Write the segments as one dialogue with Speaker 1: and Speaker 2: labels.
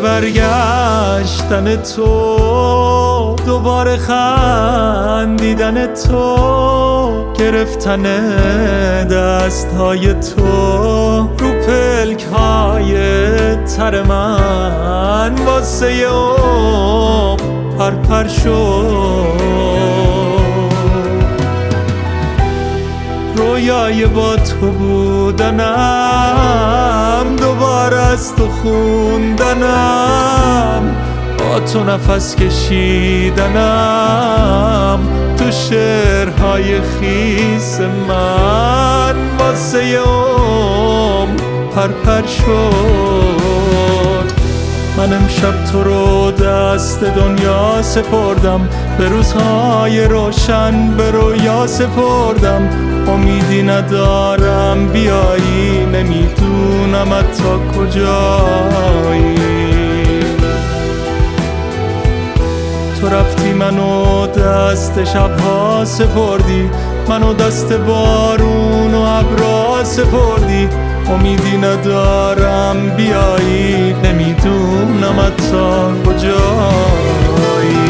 Speaker 1: برگشتن تو، دوباره خندیدن تو، گرفتن دستهای تو رو پلک‌های تر من واسه پرپر شد. رویای با تو بودنم، دوباره از تو خوندنم، با تو نفس کشیدنم تو شعرهای خیس من واسه پرپر شد. من امشب تو رو دست دنیا سپردم، به روزهای روشن به رویا سپردم. امیدی ندارم بیایی، نمیدونم تا کجایی. تو رفتی منو دست شبها سپردی، منو دست بارون و ابرا سپردی. امیدی ندارم بیایی، نمیدونم تا کجایی.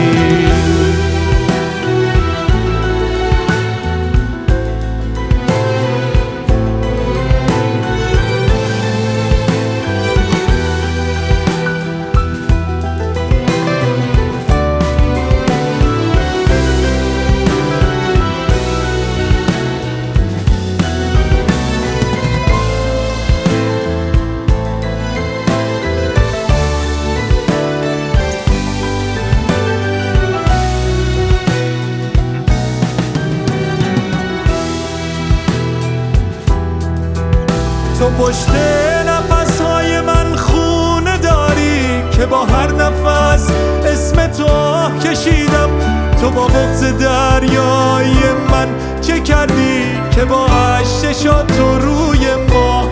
Speaker 1: تو پشت نفسهای من خونه داری که با هر نفس اسم تو کشیدم. تو با بغض دریای من چه کردی که با اشک تو روی ما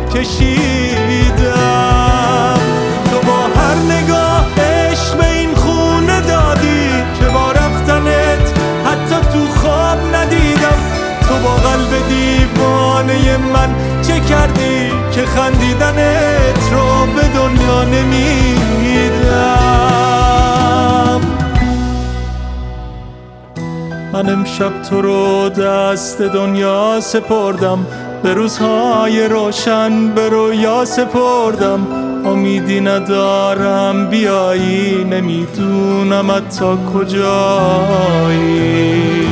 Speaker 1: کشیدم. تو با هر نگاه عشق به این خونه دادی که با رفتنت حتی تو خواب ندیدم. تو با قلب دیوانه من چه کردی که خندیدنت رو به دنیا نمیدم. من امشب تو رو دست دنیا سپردم، به روزهای روشن به رویا سپردم. امیدی ندارم بیایی، نمیدونم تا کجایی.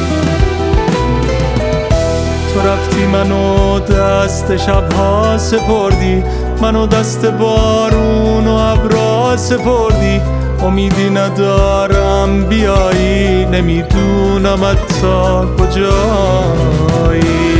Speaker 1: تو رفتی منو دست شبها سپردی، منو دست بارون و ابرا سپردی. امیدی ندارم بیایی، نمیدونم تا کجایی.